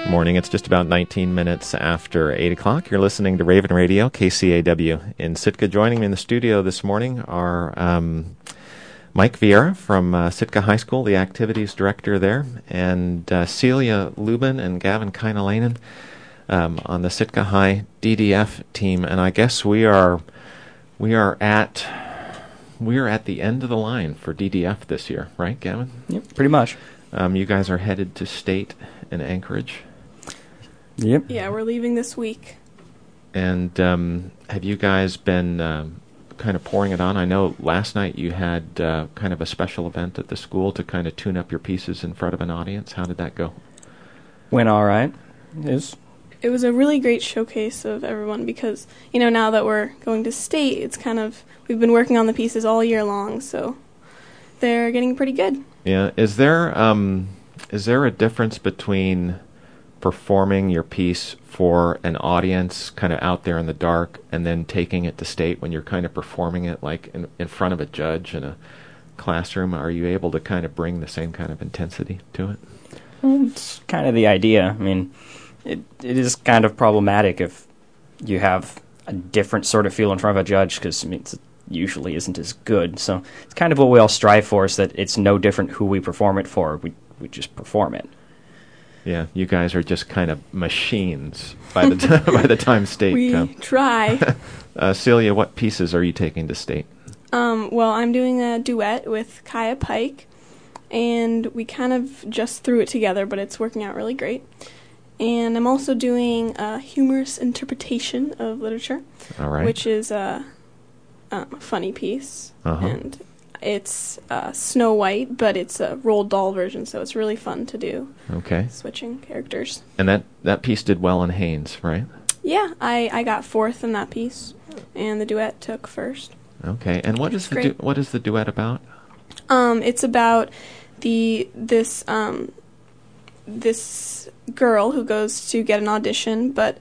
Morning. It's just about 19 minutes after 8 o'clock. You're listening to Raven Radio, KCAW in Sitka. Joining me in the studio this morning are Mike Vieira from Sitka High School, the activities director there, and Celia Lubin and Gavin Kainalainen on the Sitka High DDF team. And I guess we are at the end of the line for DDF this year, right, Gavin? Yep, pretty much. You guys are headed to state in Anchorage. Yep. Yeah, we're leaving this week. And have you guys been kind of pouring it on? I know last night you had kind of a special event at the school to kind of tune up your pieces in front of an audience. How did that go? Went all right. It was a really great showcase of everyone because, now that we're going to state, it's kind of, we've been working on the pieces all year long, so they're getting pretty good. Yeah. Is there a difference between performing your piece for an audience kind of out there in the dark and then taking it to state when you're kind of performing it like in front of a judge in a classroom? Are you able to kind of bring the same kind of intensity to it? Well, it's kind of the idea. I mean, it is kind of problematic if you have a different sort of feel in front of a judge because it usually isn't as good. So it's kind of what we all strive for, is that it's no different who we perform it for. We just perform it. Yeah, you guys are just kind of machines by the time state comes. We try. Celia, what pieces are you taking to state? Well, I'm doing a duet with Kaya Pike, and we kind of just threw it together, but it's working out really great. And I'm also doing a humorous interpretation of literature, all right, which is a funny piece. Uh-huh. And it's Snow White, but it's a Roald Dahl version, so it's really fun to do. Okay. Switching characters. And that piece did well in Haynes, right? Yeah, I got fourth in that piece, and the duet took first. Okay. And what is the duet about? It's about this girl who goes to get an audition, but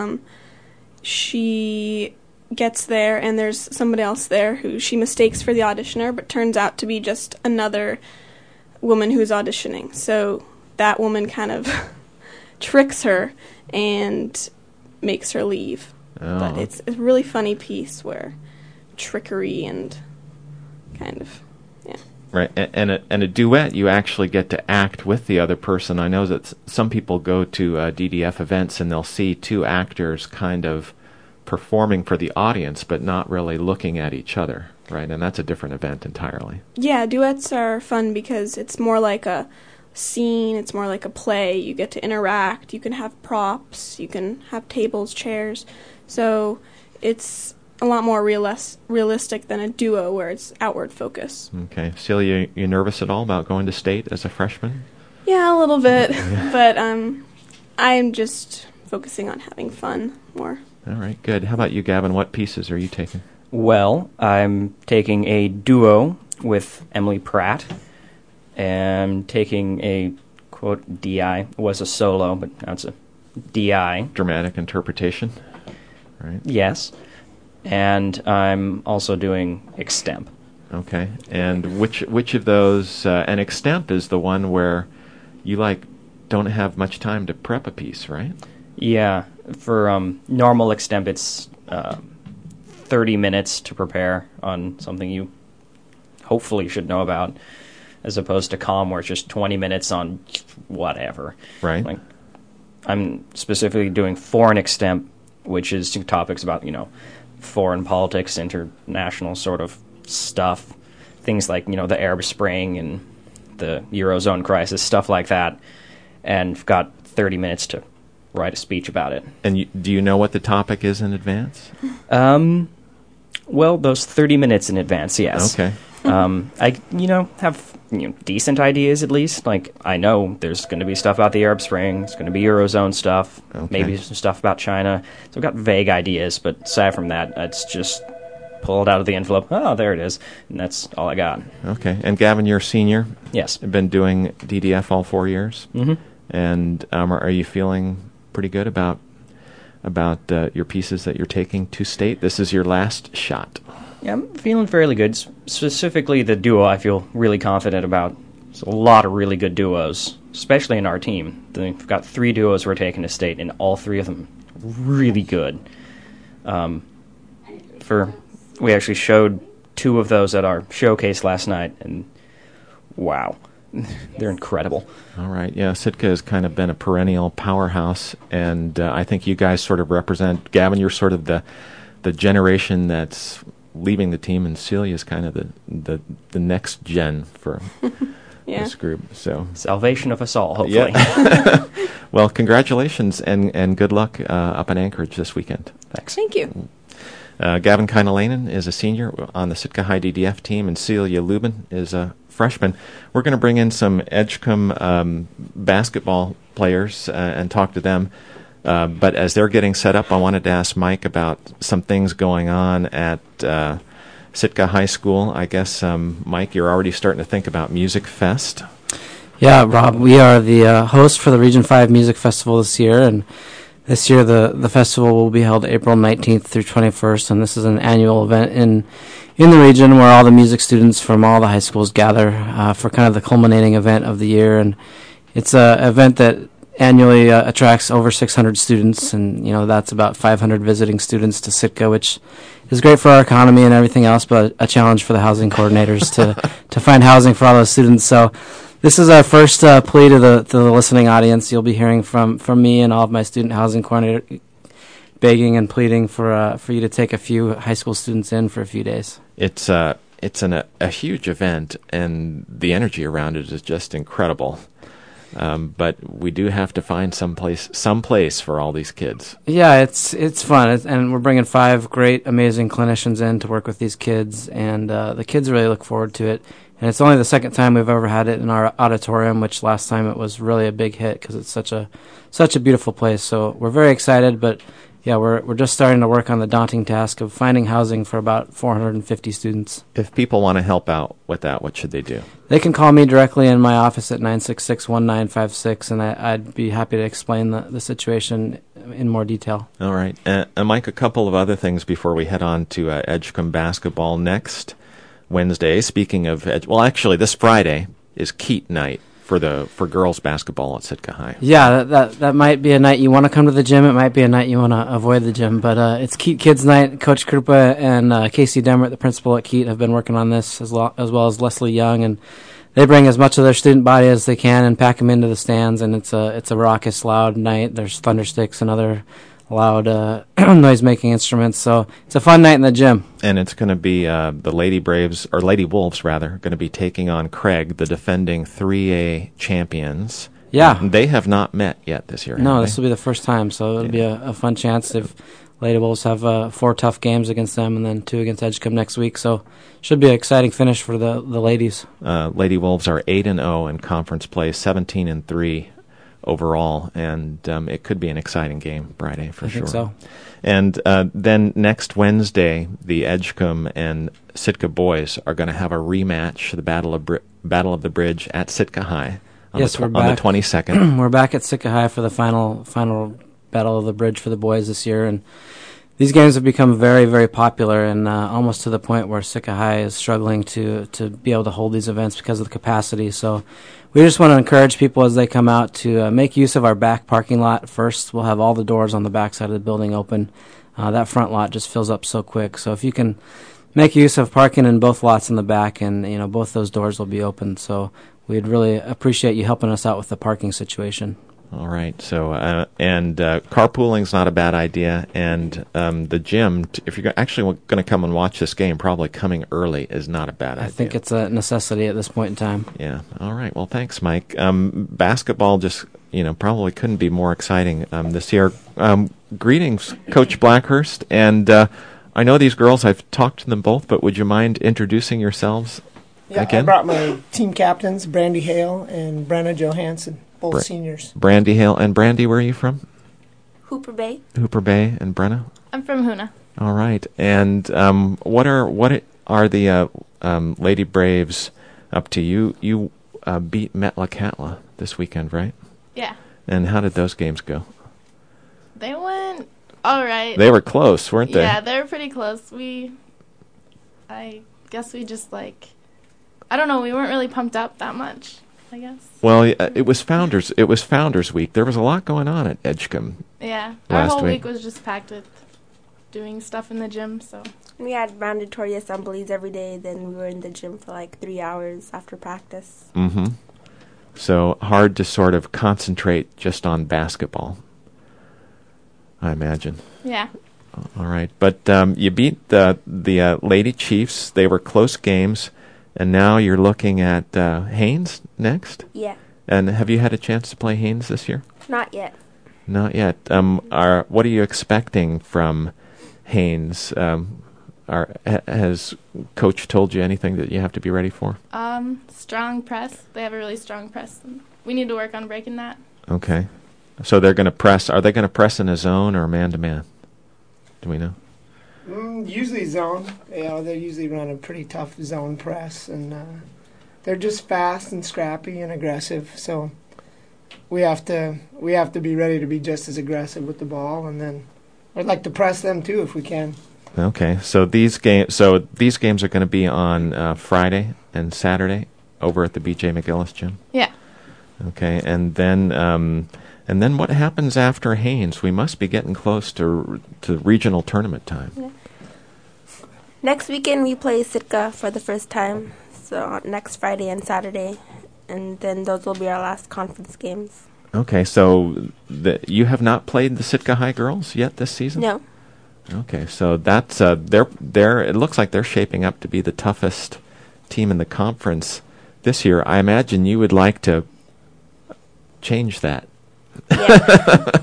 she gets there and there's somebody else there who she mistakes for the auditioner, but turns out to be just another woman who's auditioning. So that woman kind of tricks her and makes her leave. Oh. But it's a really funny piece where trickery and kind of, yeah. Right, and a duet, you actually get to act with the other person. I know that some people go to DDF events and they'll see two actors kind of performing for the audience, but not really looking at each other, right? And that's a different event entirely. Yeah, duets are fun because it's more like a scene, it's more like a play. You get to interact, you can have props, you can have tables, chairs. So it's a lot more realistic than a duo where it's outward focus. Okay. Celia, you nervous at all about going to state as a freshman? Yeah, a little bit, but I'm just focusing on having fun more. All right, good. How about you, Gavin? What pieces are you taking? Well, I'm taking a duo with Emily Pratt, and taking a, quote, DI. It was a solo, but now it's a DI. Dramatic interpretation, right? Yes. And I'm also doing extemp. Okay. And which of those, and extemp is the one where you, don't have much time to prep a piece, right? Yeah. For normal extemp, it's 30 minutes to prepare on something you hopefully should know about, as opposed to comm, where it's just 20 minutes on whatever. Right. Like, I'm specifically doing foreign extemp, which is topics about, foreign politics, international sort of stuff, things like, the Arab Spring and the Eurozone crisis, stuff like that, and I've got 30 minutes to write a speech about it. And do you know what the topic is in advance? Well, those 30 minutes in advance, yes. Okay. I, have decent ideas at least. Like, I know there's going to be stuff about the Arab Spring, there's going to be Eurozone stuff, okay, maybe some stuff about China. So I've got vague ideas, but aside from that, it's just pull it out of the envelope. Oh, there it is. And that's all I got. Okay. And Gavin, you're a senior? Yes. You've been doing DDF all 4 years? Mm-hmm. And are you feeling pretty good about your pieces that you're taking to state? This is your last shot. Yeah, I'm feeling fairly good. Specifically the duo I feel really confident about. There's a lot of really good duos especially in our team. We've got 3 duos we're taking to state, and all 3 of them really good. We actually showed 2 of those at our showcase last night, and wow, they're incredible. All right, yeah, Sitka has kind of been a perennial powerhouse, and I think you guys sort of represent, Gavin, you're sort of the generation that's leaving the team, and Celia's kind of the next gen for this group. So salvation of us all, hopefully. Yeah. Well, congratulations and good luck up in Anchorage this weekend. Thanks. Thank you. Gavin Kainalainen is a senior on the Sitka High DDF team, and Celia Lubin is a freshman. We're going to bring in some Edgecombe basketball players and talk to them. But as they're getting set up, I wanted to ask Mike about some things going on at Sitka High School. I guess, Mike, you're already starting to think about Music Fest. Yeah, Rob, we are the host for the Region 5 Music Festival this year, and this year the festival will be held April 19th through 21st, and this is an annual event in the region where all the music students from all the high schools gather for kind of the culminating event of the year, and it's an event that annually attracts over 600 students, and that's about 500 visiting students to Sitka, which is great for our economy and everything else, but a challenge for the housing coordinators to find housing for all those students. So this is our first plea to the listening audience. You'll be hearing from me and all of my student housing coordinator begging and pleading for you to take a few high school students in for a few days. It's a huge event, and the energy around it is just incredible. But we do have to find some place for all these kids. Yeah, it's fun, and we're bringing 5 great, amazing clinicians in to work with these kids, and the kids really look forward to it. And it's only the second time we've ever had it in our auditorium, which last time it was really a big hit because it's such a beautiful place. So we're very excited, but yeah, we're just starting to work on the daunting task of finding housing for about 450 students. If people want to help out with that, what should they do? They can call me directly in my office at 966-1956, and I'd be happy to explain the situation in more detail. All right. Mike, a couple of other things before we head on to Edgecombe basketball next Wednesday. Speaking of actually, this Friday is Keat night for girls basketball at Sitka High. Yeah, that might be a night you want to come to the gym. It might be a night you want to avoid the gym. But it's Keat Kids Night. Coach Krupa and Casey Demert, the principal at Keat, have been working on this as well as Leslie Young, and they bring as much of their student body as they can and pack them into the stands. And it's a raucous, loud night. There's thundersticks and other loud noise-making instruments. So it's a fun night in the gym. And it's going to be the Lady Braves, or Lady Wolves, rather, going to be taking on Craig, the defending 3A champions. Yeah. And they have not met yet this year. No, this will be the first time, so it'll be a fun chance. If Lady Wolves have 4 tough games against them and then 2 against Edgecombe next week, so should be an exciting finish for the ladies. Lady Wolves are 8-0 in conference play, 17-3 overall, and it could be an exciting game Friday for sure. I think so. And then next Wednesday, the Edgecombe and Sitka boys are going to have a rematch, the Battle of the Bridge at Sitka High on the 22nd. We're back at Sitka High for the final Battle of the Bridge for the boys this year, and these games have become very, very popular, and almost to the point where Sitka High is struggling to be able to hold these events because of the capacity. So we just want to encourage people as they come out to make use of our back parking lot first. We'll have all the doors on the back side of the building open. That front lot just fills up so quick. So if you can make use of parking in both lots in the back, and both those doors will be open. So we'd really appreciate you helping us out with the parking situation. All right. So, and carpooling's not a bad idea. And the gym, if you're actually going to come and watch this game, probably coming early is not a bad idea. I think it's a necessity at this point in time. Yeah. All right. Well, thanks, Mike. Basketball just, probably couldn't be more exciting this year. Greetings, Coach Blackhurst. And I know these girls, I've talked to them both, but would you mind introducing yourselves again? I brought my team captains, Brandy Hale and Brenna Johansson. Both seniors. Brandy Hale. And Brandy, where are you from? Hooper Bay. Hooper Bay. And Brenna? I'm from Hoona. All right. And what are the Lady Braves up to? You beat Metlakatla this weekend, right? Yeah. And how did those games go? They went all right. They were close, weren't they? Yeah, they were pretty close. I guess we just I don't know, we weren't really pumped up that much. I guess. Well, it was Founders Week. There was a lot going on at Edgecombe. Yeah. Our Last whole week. week was just packed with doing stuff in the gym, so. We had mandatory assemblies every day, then we were in the gym for like 3 hours after practice. Mm-hmm. So hard to sort of concentrate just on basketball, I imagine. Yeah. All right. But you beat the Lady Chiefs. They were close games. And now you're looking at Haynes next? Yeah. And have you had a chance to play Haynes this year? Not yet. Not yet. What are you expecting from Haynes? Has Coach told you anything that you have to be ready for? Strong press. They have a really strong press. We need to work on breaking that. Okay. So they're going to press. Are they going to press in a zone or man-to-man? Do we know? Usually zone. They usually run a pretty tough zone press, and they're just fast and scrappy and aggressive. So we have to be ready to be just as aggressive with the ball, and then I'd like to press them too if we can. Okay. So these games are going to be on Friday and Saturday over at the B.J. McGillis gym. Yeah. Okay, and then what happens after Haynes? We must be getting close to regional tournament time. Yeah. Next weekend we play Sitka for the first time, so next Friday and Saturday, and then those will be our last conference games. Okay, so you have not played the Sitka High girls yet this season? No. Okay, so that's they're it looks like they're shaping up to be the toughest team in the conference this year. I imagine you would like to change that. Yeah.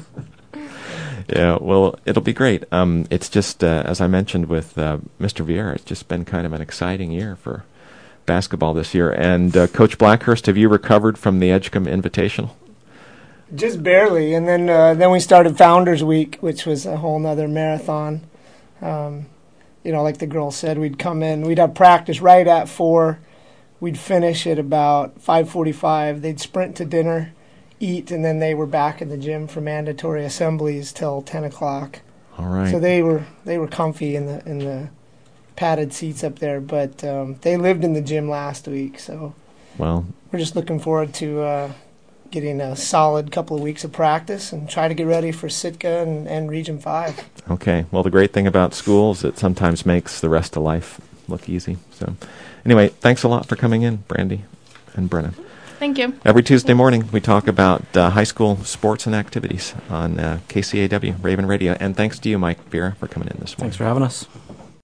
Yeah, well, it'll be great. It's just, as I mentioned with Mr. Vieira, it's just been kind of an exciting year for basketball this year. And Coach Blackhurst, have you recovered from the Edgecombe Invitational? Just barely, and then we started Founders Week, which was a whole nother marathon. Like the girl said, we'd come in, we'd have practice right at 4. We'd finish at about 5:45. They'd sprint to dinner, eat, and then they were back in the gym for mandatory assemblies till 10 o'clock. All right. So they were comfy in the padded seats up there, but they lived in the gym last week. So well, we're just looking forward to getting a solid couple of weeks of practice and try to get ready for Sitka and Region 5. Okay. Well, the great thing about school is it sometimes makes the rest of life look easy. So anyway, thanks a lot for coming in, Brandy and Brennan. Thank you. Every Tuesday morning, we talk about high school sports and activities on KCAW Raven Radio. And thanks to you, Mike Vieira, for coming in this morning. Thanks for having us.